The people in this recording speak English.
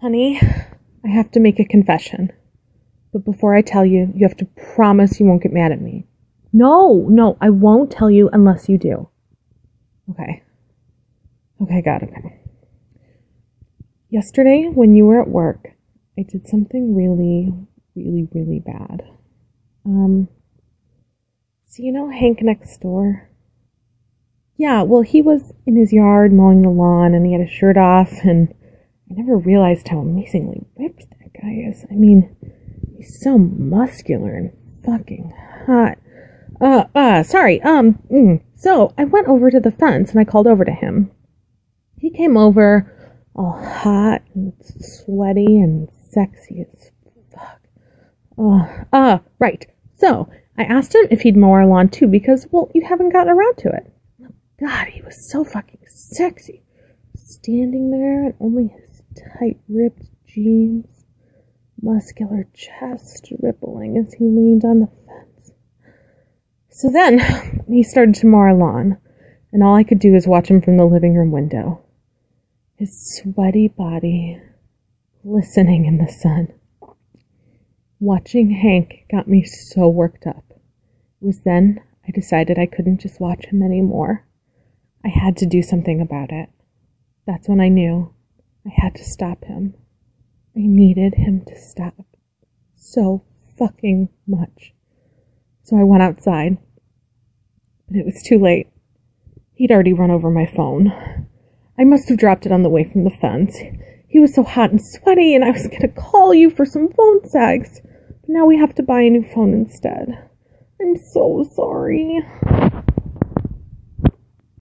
Honey, I have to make a confession. But before I tell you, you have to promise you won't get mad at me. No, I won't tell you unless you do. Okay. Okay, God, okay. Yesterday, when you were at work, I did something really, really, really bad. So you know Hank next door? Yeah, well, he was in his yard mowing the lawn and he had his shirt off, and I never realized how amazingly ripped that guy is. I mean, he's so muscular and fucking hot. Sorry, So I went over to the fence and I called over to him. He came over all hot and sweaty and sexy as fuck. Right. So I asked him if he'd mow our lawn too because, well, you haven't gotten around to it. God, he was so fucking sexy. Standing there in only his tight ripped jeans, muscular chest rippling as he leaned on the fence. So then he started to mow our lawn, and all I could do was watch him from the living room window. His sweaty body glistening in the sun. Watching Hank got me so worked up. It was then I decided I couldn't just watch him anymore. I had to do something about it. That's when I knew I had to stop him. I needed him to stop. So fucking much. So I went outside. But it was too late. He'd already run over my phone. I must have dropped it on the way from the fence. He was so hot and sweaty, and I was going to call you for some phone sex. But now we have to buy a new phone instead. I'm so sorry.